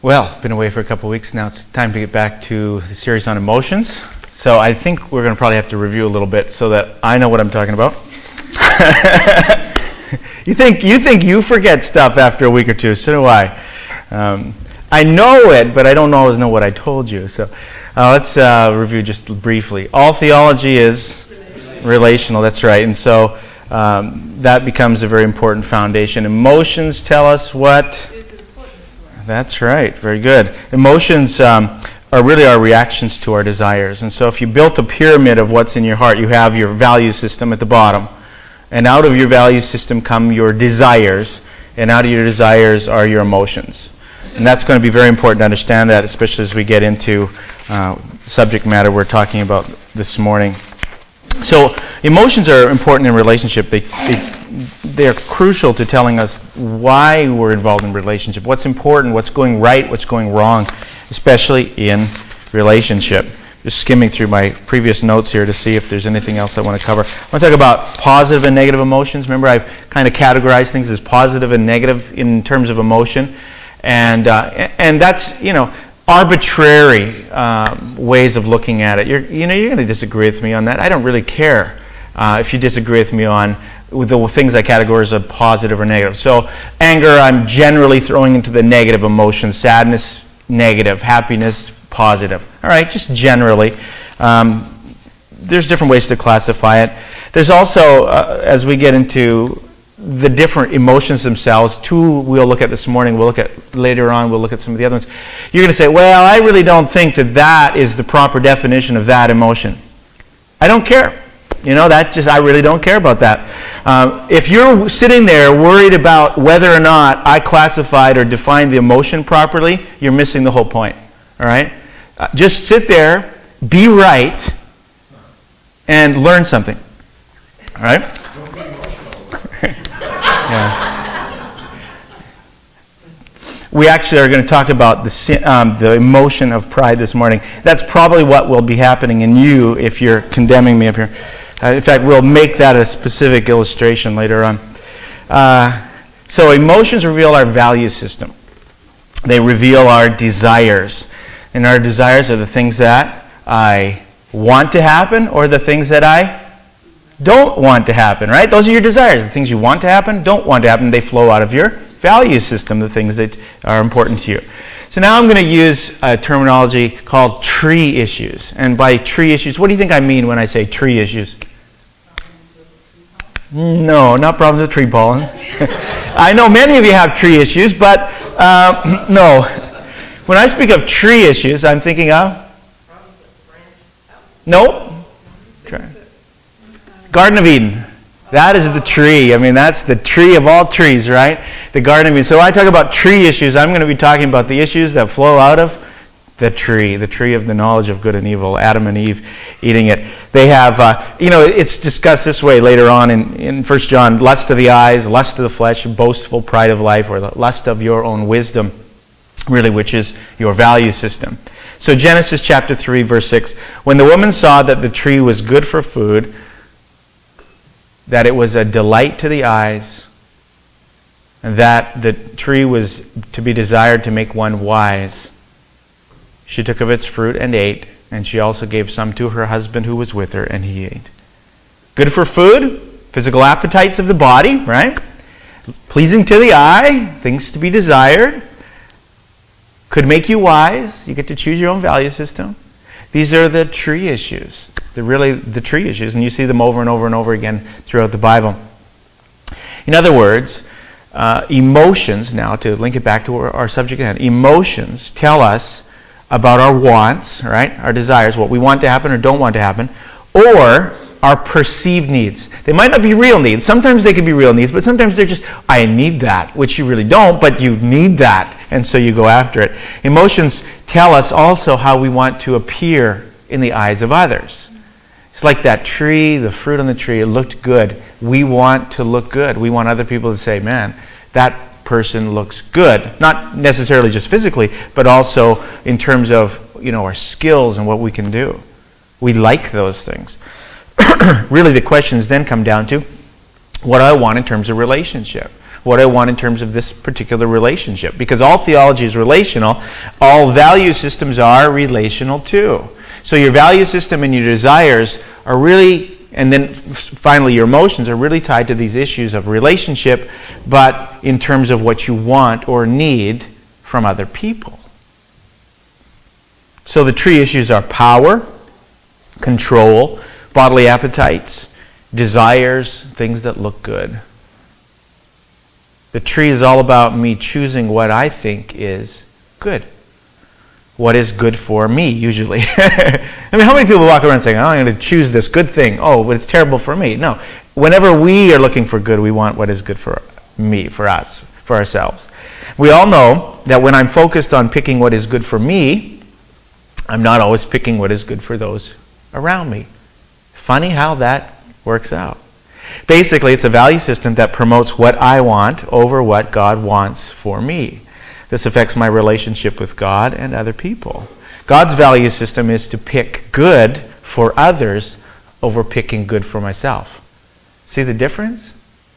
Well, been away for a couple of weeks now. It's time to get back to the series on emotions. So I think we're going to probably have to review a little bit so that I know what I'm talking about. You think you forget stuff after a week or two. So do I. I know it, but I don't always know what I told you. So let's review just briefly. All theology is relational. That's right. And so that becomes a very important foundation. Emotions tell us what? That's right. Very good. Emotions are really our reactions to our desires. And so if you built a pyramid of what's in your heart, you have your value system at the bottom. And out of your value system come your desires. And out of your desires are your emotions. And that's going to be very important to understand that, especially as we get into subject matter we're talking about this morning. So emotions are important in relationship. They're crucial to telling us why we're involved in relationship, what's important, what's going right, what's going wrong, especially in relationship. Just skimming through my previous notes here to see if there's anything else I want to cover. I want to talk about positive and negative emotions. Remember, I've kind of categorized things as positive and negative in terms of emotion. And that's, arbitrary ways of looking at it. You're going to disagree with me on that. I don't really care if you disagree with me on the things I categorize as positive or negative. So anger, I'm generally throwing into the negative emotion. Sadness, negative. Happiness, positive. All right, just generally. There's different ways to classify it. There's also, as we get into the different emotions themselves, two we'll look at this morning, we'll look at later on, we'll look at some of the other ones. You're going to say, well, I really don't think that is the proper definition of that emotion. I don't care. I really don't care about that. If you're sitting there worried about whether or not I classified or defined the emotion properly, you're missing the whole point. All right? Just sit there, be right, and learn something. All right? Yeah. We actually are going to talk about the emotion of pride this morning. That's probably what will be happening in you if you're condemning me up here. In fact, we'll make that a specific illustration later on. So emotions reveal our value system. They reveal our desires. And our desires are the things that I want to happen or the things that I don't want to happen, right? Those are your desires. The things you want to happen, don't want to happen, they flow out of your value system, the things that are important to you. So now I'm going to use a terminology called tree issues. And by tree issues, what do you think I mean when I say tree issues? No, not problems with tree pollen. I know many of you have tree issues, but no. When I speak of tree issues, I'm thinking of? Nope. Garden of Eden. That is the tree. I mean, that's the tree of all trees, right? The Garden of Eden. So when I talk about tree issues, I'm going to be talking about the issues that flow out of the tree of the knowledge of good and evil, Adam and Eve eating it. They have, it's discussed this way later on in 1 John, lust of the eyes, lust of the flesh, boastful pride of life, or the lust of your own wisdom, really, which is your value system. So Genesis chapter 3, verse 6, when the woman saw that the tree was good for food, that it was a delight to the eyes, and that the tree was to be desired to make one wise, she took of its fruit and ate, and she also gave some to her husband who was with her, and he ate. Good for food, physical appetites of the body, right? Pleasing to the eye, things to be desired. Could make you wise. You get to choose your own value system. These are the tree issues. They're really the tree issues, and you see them over and over and over again throughout the Bible. In other words, emotions, now to link it back to our subject at hand, emotions tell us about our wants, right? Our desires, what we want to happen or don't want to happen, or our perceived needs. They might not be real needs. Sometimes they can be real needs, but sometimes they're just, I need that, which you really don't, but you need that, and so you go after it. Emotions tell us also how we want to appear in the eyes of others. It's like that tree, the fruit on the tree, it looked good. We want to look good. We want other people to say, man, that person looks good. Not necessarily just physically, but also in terms of, our skills and what we can do. We like those things. Really, the questions then come down to what I want in terms of relationship. what I want in terms of this particular relationship. Because all theology is relational, all value systems are relational too. So your value system and your desires are really, and then finally your emotions are really tied to these issues of relationship, but in terms of what you want or need from other people. So the tree issues are power, control, bodily appetites, desires, things that look good. The tree is all about me choosing what I think is good. What is good for me, usually. I mean, how many people walk around saying, I'm going to choose this good thing. Oh, but it's terrible for me. No. Whenever we are looking for good, we want what is good for me, for us, for ourselves. We all know that when I'm focused on picking what is good for me, I'm not always picking what is good for those around me. Funny how that works out. Basically, it's a value system that promotes what I want over what God wants for me. This affects my relationship with God and other people. God's value system is to pick good for others over picking good for myself. See the difference?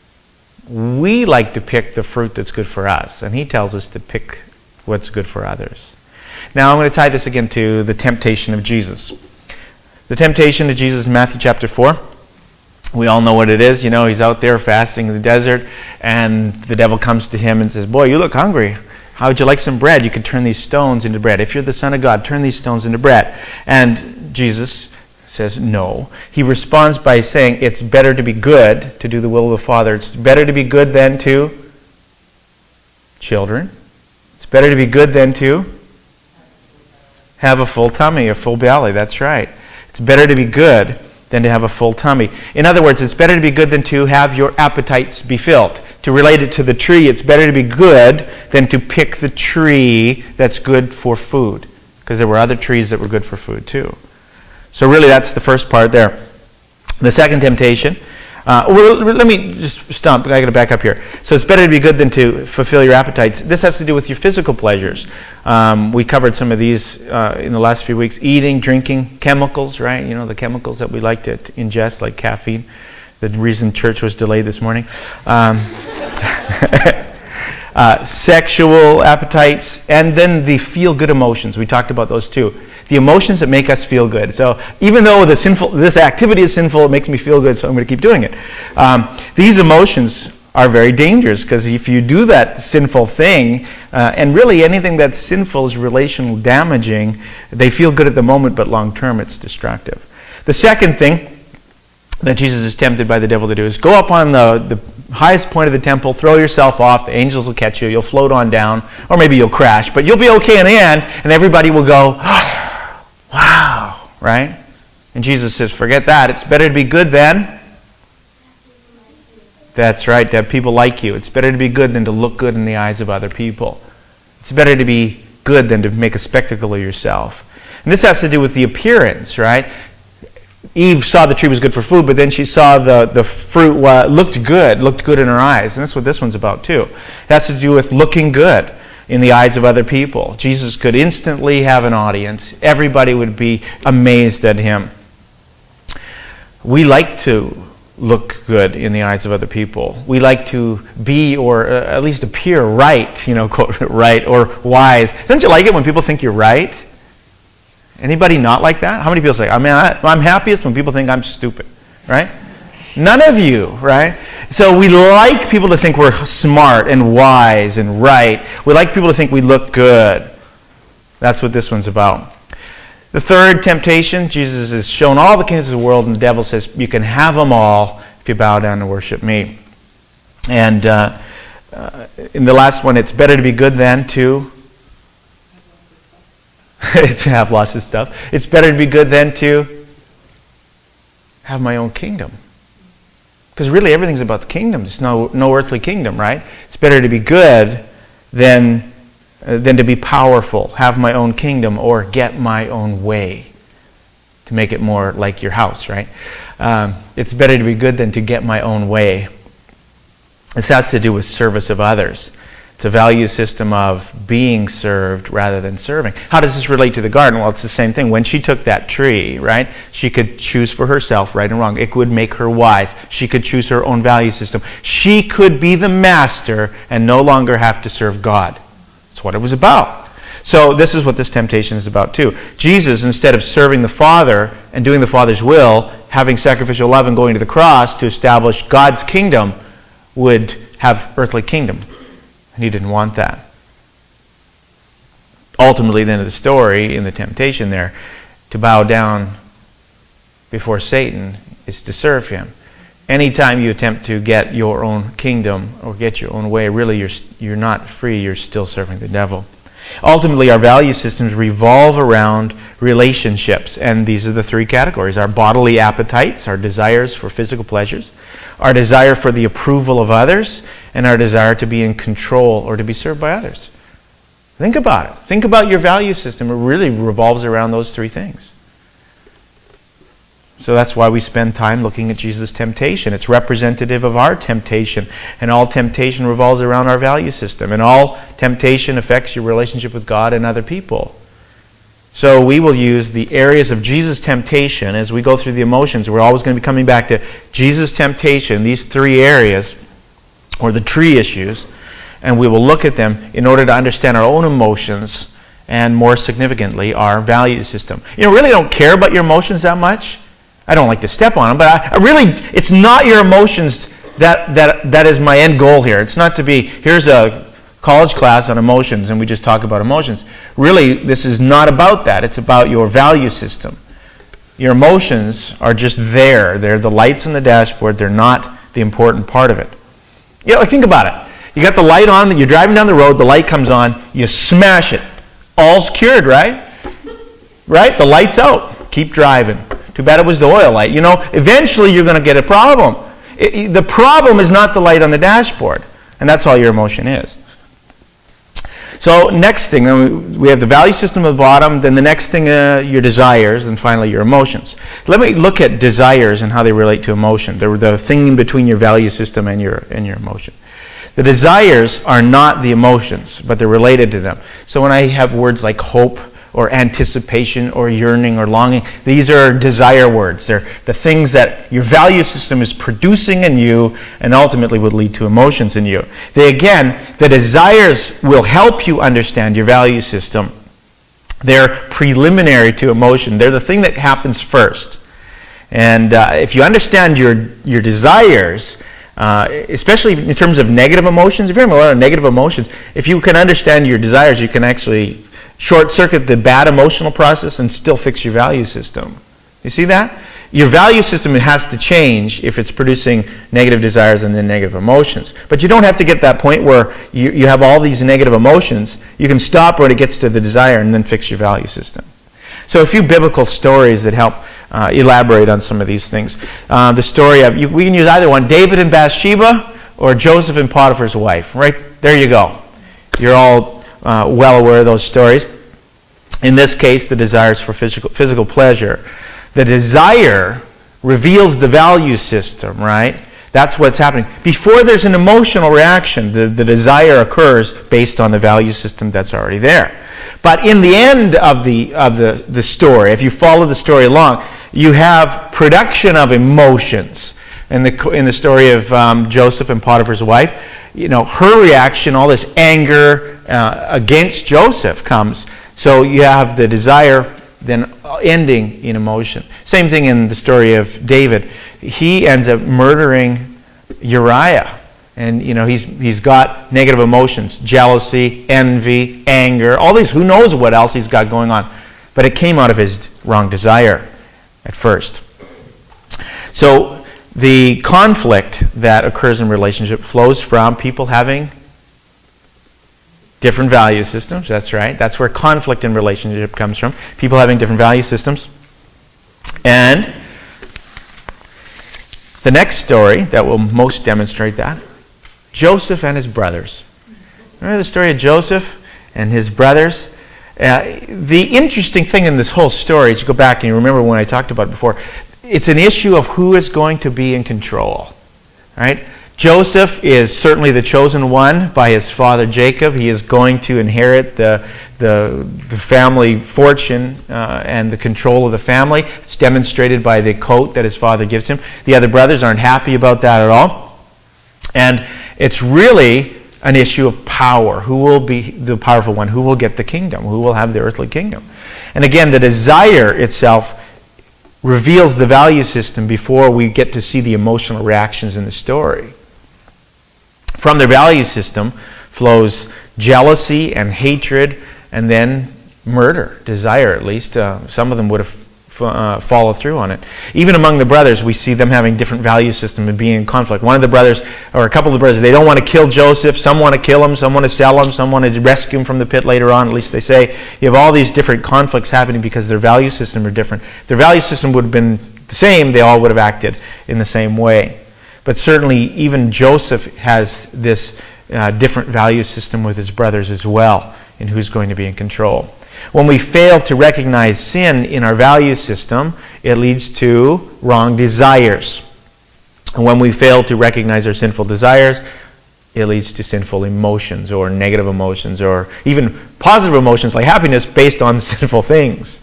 We like to pick the fruit that's good for us, and He tells us to pick what's good for others. Now I'm going to tie this again to the temptation of Jesus. The temptation of Jesus in Matthew chapter 4. We all know what it is. You know, He's out there fasting in the desert, and the devil comes to Him and says, boy, you look hungry. How would you like some bread? You could turn these stones into bread. If you're the Son of God, turn these stones into bread. And Jesus says no. He responds by saying, it's better to be good, to do the will of the Father. It's better to be good than to children. It's better to be good than to have a full tummy, a full belly. That's right. It's better to be good than to have a full tummy. In other words, it's better to be good than to have your appetites be filled. To relate it to the tree, it's better to be good than to pick the tree that's good for food. Because there were other trees that were good for food too. So really that's the first part there. The second temptation, let me just stop. I got to back up here. So it's better to be good than to fulfill your appetites. This has to do with your physical pleasures. We covered some of these in the last few weeks. Eating, drinking, chemicals, right? You know, the chemicals that we like to ingest, like caffeine. The reason church was delayed this morning. Sexual appetites, and then the feel-good emotions. We talked about those too. The emotions that make us feel good. So even though this activity is sinful, it makes me feel good, so I'm going to keep doing it. These emotions are very dangerous, because if you do that sinful thing, and really anything that's sinful is relational damaging, they feel good at the moment, but long-term it's destructive. The second thing that Jesus is tempted by the devil to do is go up on the highest point of the temple, throw yourself off, the angels will catch you, you'll float on down, or maybe you'll crash, but you'll be okay in the end, and everybody will go, wow, right? And Jesus says, forget that, it's better to be good than, that's right, to have people like you. It's better to be good than to look good in the eyes of other people. It's better to be good than to make a spectacle of yourself. And this has to do with the appearance, right? Eve saw the tree was good for food, but then she saw the fruit looked good in her eyes. And that's what this one's about too. It has to do with looking good in the eyes of other people. Jesus could instantly have an audience. Everybody would be amazed at Him. We like to look good in the eyes of other people. We like to be, or at least appear right, quote, right, or wise. Don't you like it when people think you're right? Anybody not like that? How many people say, I'm happiest when people think I'm stupid, right? None of you, right? So we like people to think we're smart and wise and right. We like people to think we look good. That's what this one's about. The third temptation, Jesus has shown all the kingdoms of the world, and the devil says, you can have them all if you bow down and worship me. And in the last one, it's better to be good than to have lots of stuff. It's better to be good than to have my own kingdom. Because really everything's about the kingdom. There's no earthly kingdom, right? It's better to be good than to be powerful, have my own kingdom, or get my own way. To make it more like your house, right? It's better to be good than to get my own way. This has to do with service of others. It's a value system of being served rather than serving. How does this relate to the garden? Well, it's the same thing. When she took that tree, right, she could choose for herself right and wrong. It would make her wise. She could choose her own value system. She could be the master and no longer have to serve God. That's what it was about. So this is what this temptation is about too. Jesus, instead of serving the Father and doing the Father's will, having sacrificial love and going to the cross to establish God's kingdom, would have earthly kingdom. And he didn't want that. Ultimately, the end of the story, in the temptation there, to bow down before Satan is to serve him. Anytime you attempt to get your own kingdom or get your own way, really you're not free, you're still serving the devil. Ultimately, our value systems revolve around relationships, and these are the three categories. Our bodily appetites, our desires for physical pleasures, our desire for the approval of others, and our desire to be in control or to be served by others. Think about it. Think about your value system. It really revolves around those three things. So that's why we spend time looking at Jesus' temptation. It's representative of our temptation. And all temptation revolves around our value system. And all temptation affects your relationship with God and other people. So we will use the areas of Jesus' temptation as we go through the emotions. We're always going to be coming back to Jesus' temptation, these three areas, or the tree issues, and we will look at them in order to understand our own emotions and, more significantly, our value system. You really don't care about your emotions that much. I don't like to step on them, but it's not your emotions that is my end goal here. It's not to be, here's a college class on emotions and we just talk about emotions. Really, this is not about that. It's about your value system. Your emotions are just there. They're the lights on the dashboard. They're not the important part of it. Think about it. You got the light on, you're driving down the road, the light comes on, you smash it. All's cured, right? Right? The light's out. Keep driving. Too bad it was the oil light. Eventually you're going to get a problem. The problem is not the light on the dashboard. And that's all your emotion is. So next thing, we have the value system at the bottom, then the next thing, your desires, and finally your emotions. Let me look at desires and how they relate to emotion. They're the thing in between your value system and your emotion. The desires are not the emotions, but they're related to them. So when I have words like hope or anticipation or yearning or longing, these are desire words. They're the things that your value system is producing in you and ultimately would lead to emotions in you. The desires will help you understand your value system. They're preliminary to emotion. They're the thing that happens first. And if you understand your desires, especially in terms of negative emotions, if you're having a lot of negative emotions, if you can understand your desires, you can actually short-circuit the bad emotional process and still fix your value system. You see that? Your value system has to change if it's producing negative desires and then negative emotions. But you don't have to get that point where you have all these negative emotions. You can stop when it gets to the desire and then fix your value system. So a few biblical stories that help elaborate on some of these things. The story of, we can use either one, David and Bathsheba or Joseph and Potiphar's wife. Right there you go. You're all well aware of those stories. In this case, the desires for physical pleasure. The desire reveals the value system, right? That's what's happening. Before there's an emotional reaction, the desire occurs based on the value system that's already there. But in the end of the story, if you follow the story along, you have production of emotions. In the story of Joseph and Potiphar's wife, her reaction, all this anger against Joseph comes. So you have the desire then ending in emotion. Same thing in the story of David. He ends up murdering Uriah. And, he's got negative emotions, jealousy, envy, anger, all these, who knows what else he's got going on. But it came out of his wrong desire at first. So the conflict that occurs in relationship flows from people having different value systems. That's right. That's where conflict in relationship comes from. People having different value systems. And the next story that will most demonstrate that, Joseph and his brothers. Remember the story of Joseph and his brothers? The interesting thing in this whole story, is you go back and you remember when I talked about it before, it's an issue of who is going to be in control. Right? Joseph is certainly the chosen one by his father Jacob. He is going to inherit the family fortune and the control of the family. It's demonstrated by the coat that his father gives him. The other brothers aren't happy about that at all. And it's really an issue of power. Who will be the powerful one? Who will get the kingdom? Who will have the earthly kingdom? And again, the desire itself reveals the value system before we get to see the emotional reactions in the story. From their value system flows jealousy and hatred, and then murder, desire at least. Some of them would have followed through on it. Even among the brothers, we see them having different value systems and being in conflict. One of the brothers, or a couple of the brothers, they don't want to kill Joseph. Some want to kill him. Some want to sell him. Some want to rescue him from the pit later on. At least they say. You have all these different conflicts happening because their value system are different. If their value system would have been the same, they all would have acted in the same way. But certainly, even Joseph has this different value system with his brothers as well, in who's going to be in control. When we fail to recognize sin in our value system, it leads to wrong desires. And when we fail to recognize our sinful desires, it leads to sinful emotions or negative emotions or even positive emotions like happiness based on sinful things.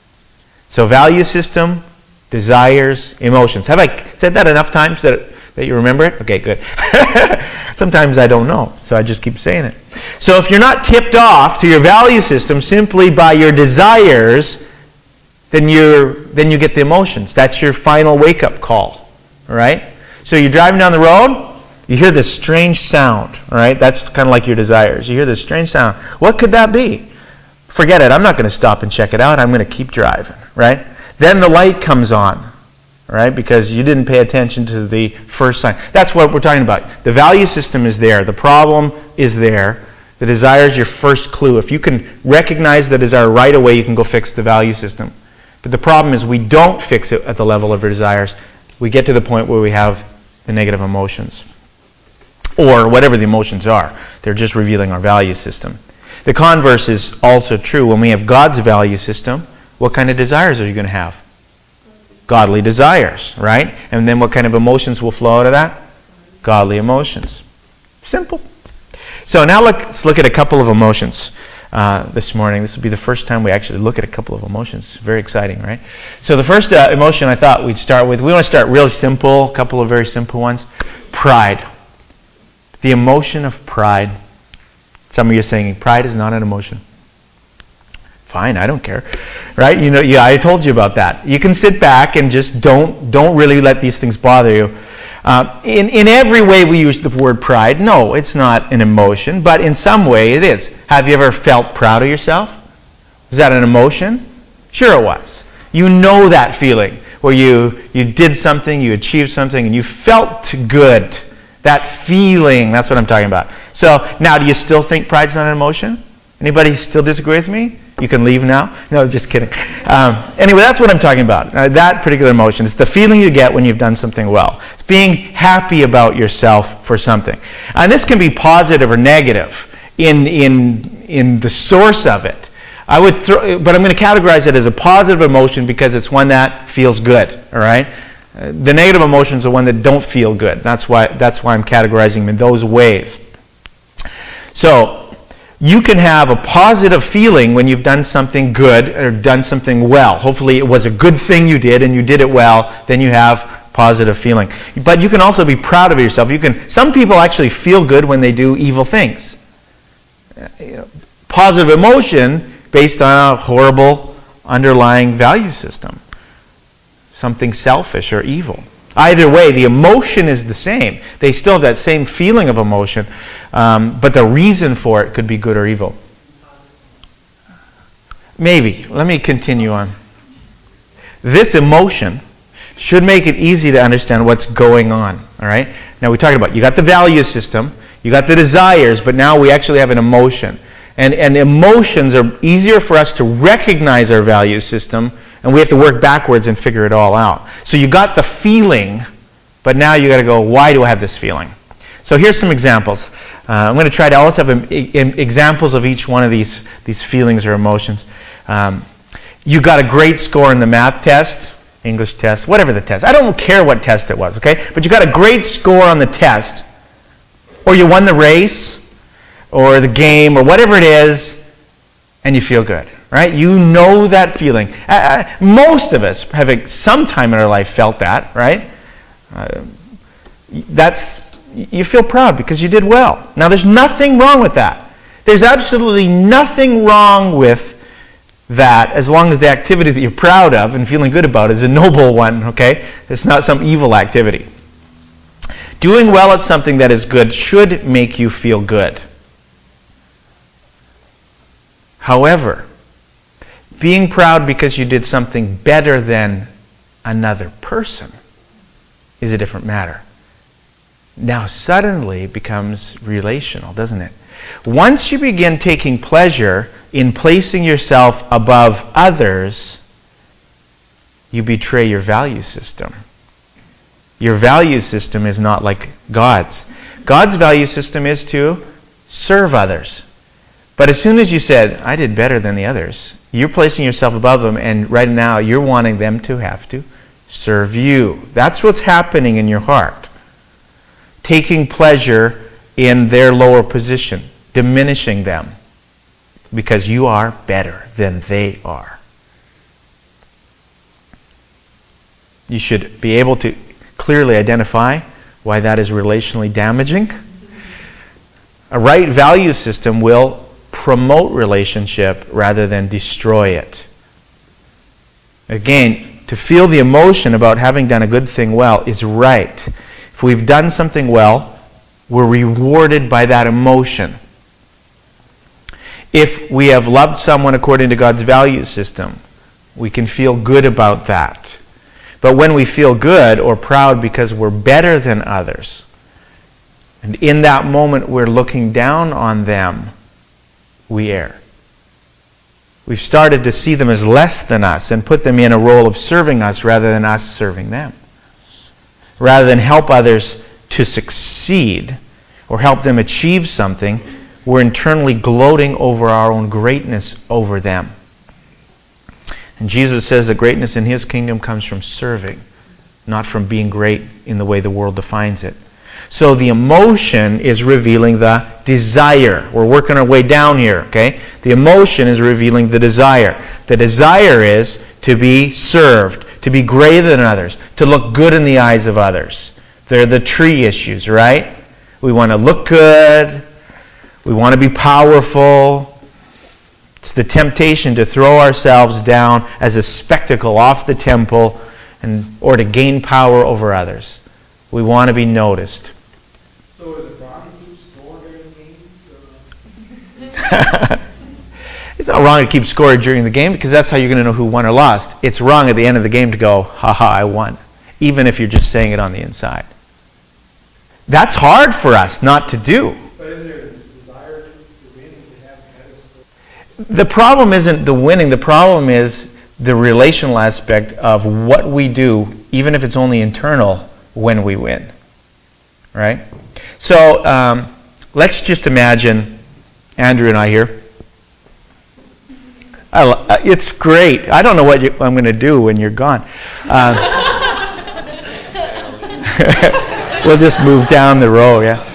So value system, desires, emotions. Have I said that enough times that you remember it? Okay, good. Sometimes I don't know, so I just keep saying it. So if you're not tipped off to your value system simply by your desires, then you get the emotions. That's your final wake-up call. All right? So you're driving down the road, you hear this strange sound. All right? That's kind of like your desires. You hear this strange sound. What could that be? Forget it. I'm not going to stop and check it out. I'm going to keep driving. Right? Then the light comes on. Right? Because you didn't pay attention to the first sign. That's what we're talking about. The value system is there. The problem is there. The desire is your first clue. If you can recognize the desire right away, you can go fix the value system. But the problem is we don't fix it at the level of our desires. We get to the point where we have the negative emotions. Or whatever the emotions are. They're just revealing our value system. The converse is also true. When we have God's value system, what kind of desires are you going to have? Godly desires, right? And then what kind of emotions will flow out of that? Godly emotions. Simple. So now let's look at a couple of emotions this morning. This will be the first time we actually look at a couple of emotions. Very exciting, right? So the first emotion I thought we'd start with, we want to start really simple, a couple of very simple ones. Pride. The emotion of pride. Some of you are saying pride is not an emotion. Fine, I don't care. Right? I told you about that. You can sit back and just don't really let these things bother you. In every way we use the word pride, no, it's not an emotion, but in some way it is. Have you ever felt proud of yourself? Was that an emotion? Sure it was. You know that feeling where you did something, you achieved something, and you felt good. That feeling, that's what I'm talking about. So, now do you still think pride's not an emotion? Anybody still disagree with me? You can leave now? No, just kidding. Anyway, that's what I'm talking about. That particular emotion. It's the feeling you get when you've done something well. It's being happy about yourself for something. And this can be positive or negative in the source of it. But I'm going to categorize it as a positive emotion because it's one that feels good. All right? The negative emotions are one that don't feel good. That's why I'm categorizing them in those ways. So, you can have a positive feeling when you've done something good or done something well. Hopefully it was a good thing you did and you did it well, then you have positive feeling. But you can also be proud of yourself. Some people actually feel good when they do evil things. Positive emotion based on a horrible underlying value system. Something selfish or evil. Either way, the emotion is the same. They still have that same feeling of emotion, but the reason for it could be good or evil. Maybe. Let me continue on. This emotion should make it easy to understand what's going on. All right? Now we talked about, you got the value system, you got the desires, but now we actually have an emotion. And emotions are easier for us to recognize our value system, and we have to work backwards and figure it all out. So you got the feeling, but now you got to go, why do I have this feeling? So here's some examples. I'm going to try to always have examples of each one of these feelings or emotions. You got a great score in the math test, English test, whatever the test. I don't care what test it was, okay? But you got a great score on the test. Or you won the race, or the game, or whatever it is, and you feel good, right? You know that feeling. Most of us have at some time in our life felt that, right? You feel proud because you did well. Now, there's nothing wrong with that. There's absolutely nothing wrong with that as long as the activity that you're proud of and feeling good about is a noble one, okay? It's not some evil activity. Doing well at something that is good should make you feel good. However, being proud because you did something better than another person is a different matter. Now suddenly it becomes relational, doesn't it? Once you begin taking pleasure in placing yourself above others, you betray your value system. Your value system is not like God's. God's value system is to serve others. But as soon as you said, I did better than the others, you're placing yourself above them, and right now you're wanting them to have to serve you. That's what's happening in your heart. Taking pleasure in their lower position, diminishing them, because you are better than they are. You should be able to clearly identify why that is relationally damaging. A right value system will promote relationship rather than destroy it. Again, to feel the emotion about having done a good thing well is right. If we've done something well, we're rewarded by that emotion. If we have loved someone according to God's value system, we can feel good about that. But when we feel good or proud because we're better than others, and in that moment we're looking down on them, we err. We've started to see them as less than us and put them in a role of serving us rather than us serving them. Rather than help others to succeed or help them achieve something, we're internally gloating over our own greatness over them. And Jesus says that greatness in His kingdom comes from serving, not from being great in the way the world defines it. So the emotion is revealing the desire. We're working our way down here, okay? The emotion is revealing the desire. The desire is to be served, to be greater than others, to look good in the eyes of others. They're the tree issues, right? We want to look good. We want to be powerful. It's the temptation to throw ourselves down as a spectacle off the temple or to gain power over others. We want to be noticed. So is it wrong to keep score during games? It's not wrong to keep score during the game because that's how you're going to know who won or lost. It's wrong at the end of the game to go, ha-ha, I won, even if you're just saying it on the inside. That's hard for us not to do. But is there a desire to win to have better score? The problem isn't the winning. The problem is the relational aspect of what we do, even if it's only internal, when we win. Right? So, let's just imagine Andrew and I here. It's great. I don't know what I'm going to do when you're gone. We'll just move down the row, yeah?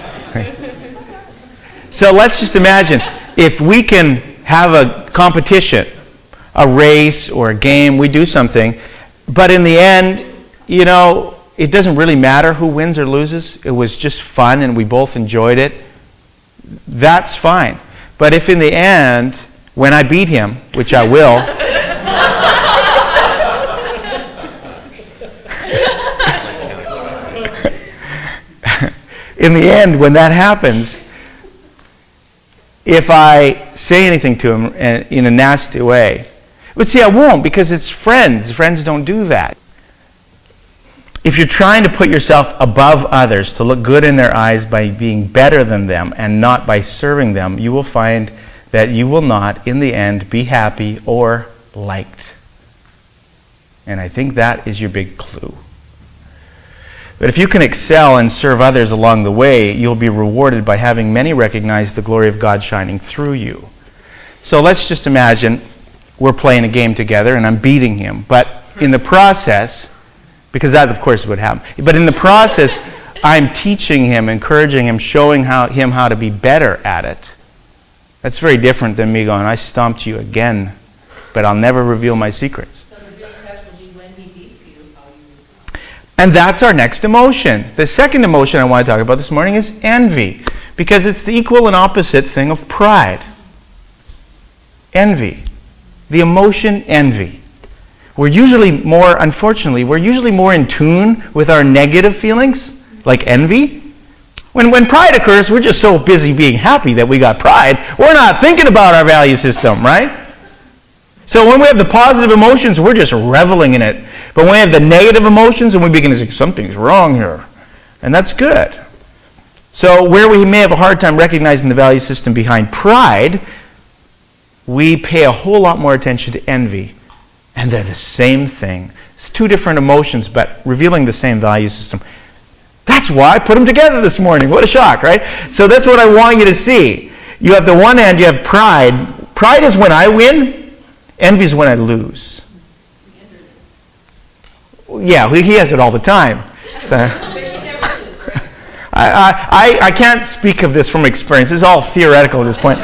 So let's just imagine if we can have a competition, a race or a game, we do something, but in the end, it doesn't really matter who wins or loses. It was just fun and we both enjoyed it. That's fine. But if in the end, when I beat him, which I will, in the end, when that happens, if I say anything to him in a nasty way, but see, I won't because it's friends. Friends don't do that. If you're trying to put yourself above others, to look good in their eyes by being better than them and not by serving them, you will find that you will not, in the end, be happy or liked. And I think that is your big clue. But if you can excel and serve others along the way, you'll be rewarded by having many recognize the glory of God shining through you. So let's just imagine we're playing a game together and I'm beating him. But in the process, because that, of course, would happen. But in the process I'm teaching him, encouraging him, showing him how to be better at it. That's very different than me going, I stomped you again, but I'll never reveal my secrets. So the real test will be when he beats you, how you respond. And that's our next emotion. The second emotion I want to talk about this morning is envy, because it's the equal and opposite thing of pride. Envy. The emotion envy. Unfortunately, we're usually more in tune with our negative feelings, like envy. When pride occurs, we're just so busy being happy that we got pride, we're not thinking about our value system, right? So when we have the positive emotions, we're just reveling in it. But when we have the negative emotions, and we begin to say, something's wrong here. And that's good. So where we may have a hard time recognizing the value system behind pride, we pay a whole lot more attention to envy. And they're the same thing. It's two different emotions, but revealing the same value system. That's why I put them together this morning. What a shock, right? So that's what I want you to see. You have the one hand, you have pride. Pride is when I win. Envy is when I lose. Yeah, he has it all the time. So, I can't speak of this from experience. It's all theoretical at this point.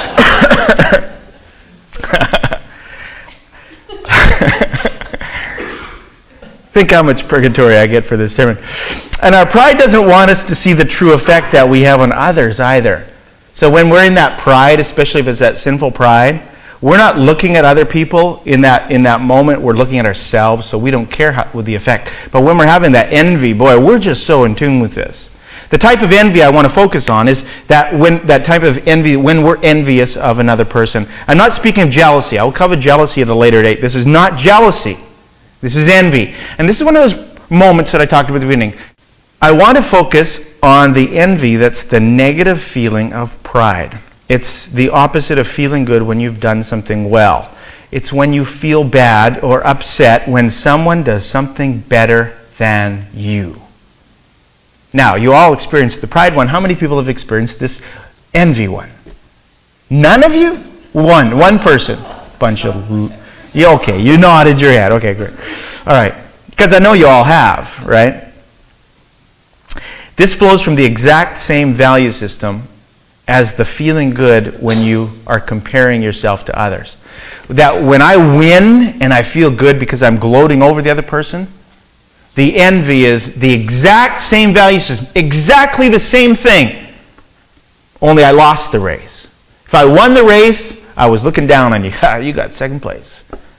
Think how much purgatory I get for this sermon. And our pride doesn't want us to see the true effect that we have on others either. So when we're in that pride, especially if it's that sinful pride, we're not looking at other people in that moment. We're looking at ourselves, so we don't care with the effect. But when we're having that envy, boy, we're just so in tune with this. The type of envy I want to focus on is that type of envy when we're envious of another person. I'm not speaking of jealousy. I will cover jealousy at a later date. This is not jealousy. This is envy. And this is one of those moments that I talked about at the beginning. I want to focus on the envy that's the negative feeling of pride. It's the opposite of feeling good when you've done something well. It's when you feel bad or upset when someone does something better than you. Now, you all experienced the pride one. How many people have experienced this envy one? None of you? One person. Bunch of... Yeah, okay, you nodded your head. Okay, great. All right. Because I know you all have, right? This flows from the exact same value system as the feeling good when you are comparing yourself to others. That when I win and I feel good because I'm gloating over the other person, the envy is the exact same value system, exactly the same thing, only I lost the race. If I won the race, I was looking down on you. You got second place.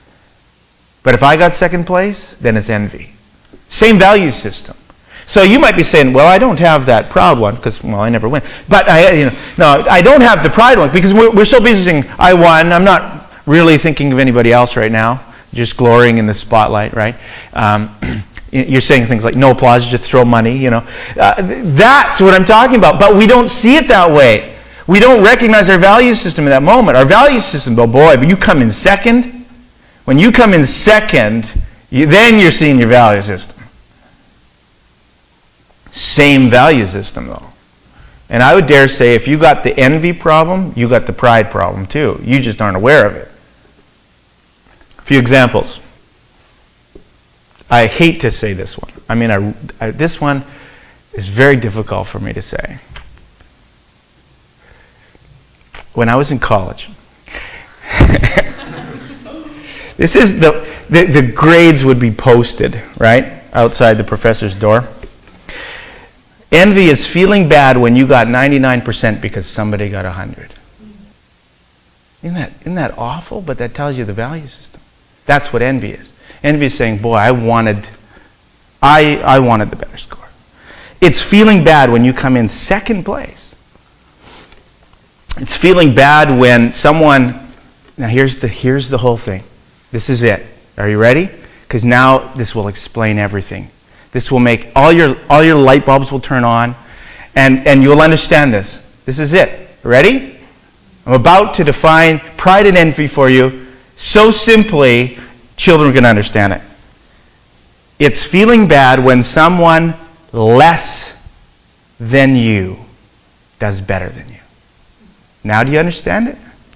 But if I got second place, then it's envy. Same value system. So you might be saying, well, I don't have that proud one, because, well, I never win. But I don't have the pride one, because we're so busy saying, I won. I'm not really thinking of anybody else right now, just glorying in the spotlight, right? You're saying things like, no applause, just throw money, That's what I'm talking about. But we don't see it that way. We don't recognize our value system in that moment. Our value system, but you come in second. When you come in second, then you're seeing your value system. Same value system, though. And I would dare say if you got the envy problem, you got the pride problem, too. You just aren't aware of it. A few examples. I hate to say this one. I mean, this one is very difficult for me to say. When I was in college, this is the grades would be posted, right, outside the professor's door. Envy is feeling bad when you got 99% because somebody got 100. Isn't that awful? But that tells you the value system. That's what envy is. Envy is saying, boy, I wanted the better score. It's feeling bad when you come in second place. It's feeling bad when someone... Now here's the whole thing. This is it. Are you ready? Because now this will explain everything. This will make all your light bulbs will turn on, and you'll understand this. This is it. Ready? I'm about to define pride and envy for you so simply, children can understand it. It's feeling bad when someone less than you does better than you. Now do you understand it?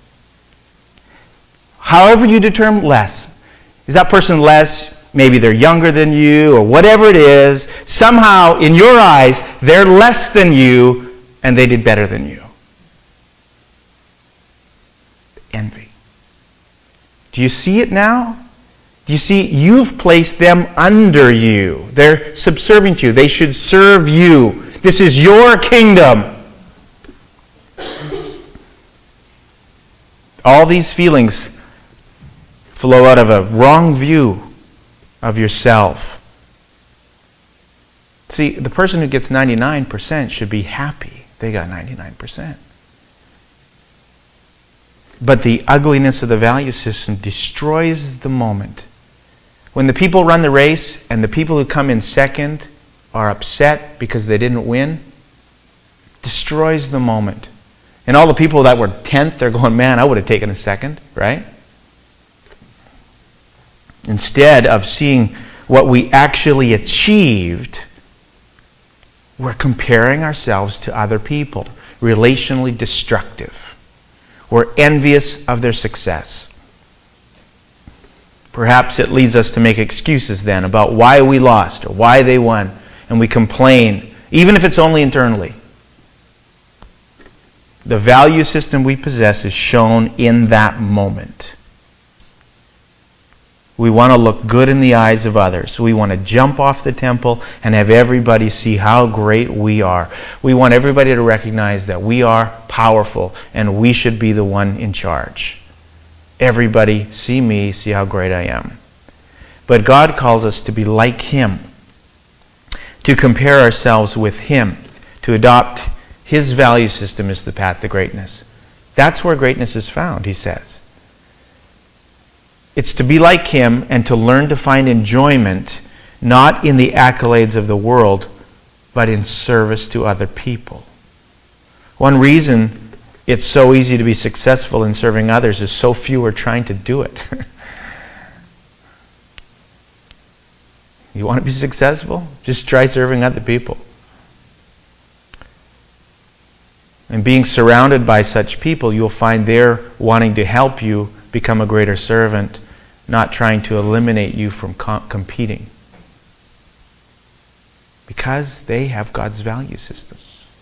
However you determine less. Is that person less? Maybe they're younger than you, or whatever it is. somehow, in your eyes, they're less than you and they did better than you. Envy. Do you see it now? Do you see, you've placed them under you. They're subservient to you. They should serve you. This is your kingdom. All these feelings flow out of a wrong view of yourself. See, the person who gets 99% should be happy they got 99%. But the ugliness of the value system destroys the moment. When the people run the race and the people who come in second are upset because they didn't win, destroys the moment. And all the people that were 10th, they're going, man, I would have taken a second, right? Instead of seeing what we actually achieved, we're comparing ourselves to other people. Relationally destructive. We're envious of their success. Perhaps it leads us to make excuses then about why we lost or why they won. And we complain, even if it's only internally. The value system we possess is shown in that moment. We want to look good in the eyes of others. We want to jump off the temple and have everybody see how great we are. We want everybody to recognize that we are powerful and we should be the one in charge. Everybody, see me, see how great I am. But God calls us to be like Him, to compare ourselves with Him, to adopt His value system as the path to greatness. That's where greatness is found, He says. It's to be like Him and to learn to find enjoyment not in the accolades of the world, but in service to other people. One reason it's so easy to be successful in serving others is so few are trying to do it. You want to be successful? Just try serving other people. And being surrounded by such people, you'll find they're wanting to help you become a greater servant, not trying to eliminate you from competing. Because they have God's value system.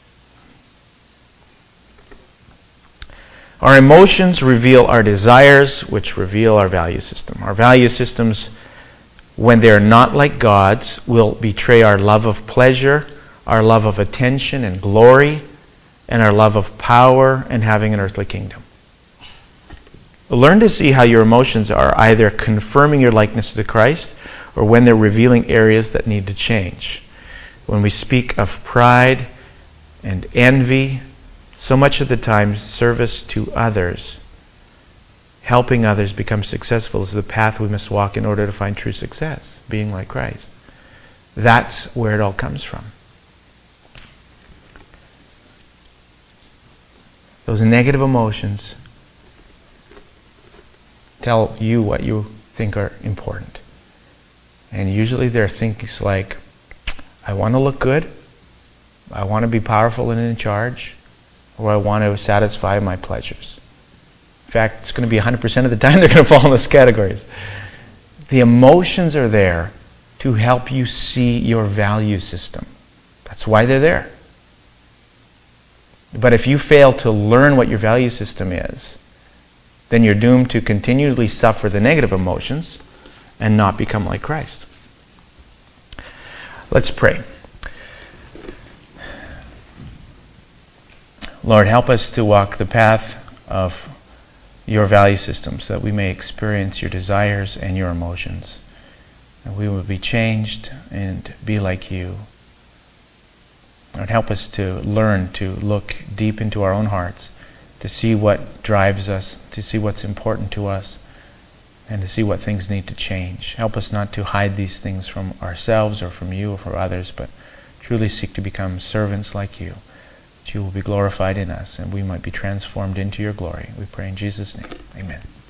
Our emotions reveal our desires, which reveal our value system. Our value systems, when they're not like God's, will betray our love of pleasure, our love of attention and glory, and our love of power and having an earthly kingdom. Learn to see how your emotions are either confirming your likeness to Christ or when they're revealing areas that need to change. When we speak of pride and envy, so much of the time service to others, helping others become successful is the path we must walk in order to find true success, being like Christ. That's where it all comes from. Those negative emotions tell you what you think are important. And usually they're things like, I want to look good, I want to be powerful and in charge, or I want to satisfy my pleasures. In fact, it's going to be 100% of the time they're going to fall in those categories. The emotions are there to help you see your value system. That's why they're there. But if you fail to learn what your value system is, then you're doomed to continually suffer the negative emotions and not become like Christ. Let's pray. Lord, help us to walk the path of your value system so that we may experience your desires and your emotions. And we will be changed and be like you. Lord, help us to learn to look deep into our own hearts, to see what drives us, to see what's important to us, and to see what things need to change. Help us not to hide these things from ourselves or from you or from others, but truly seek to become servants like you, that you will be glorified in us and we might be transformed into your glory. We pray in Jesus' name. Amen.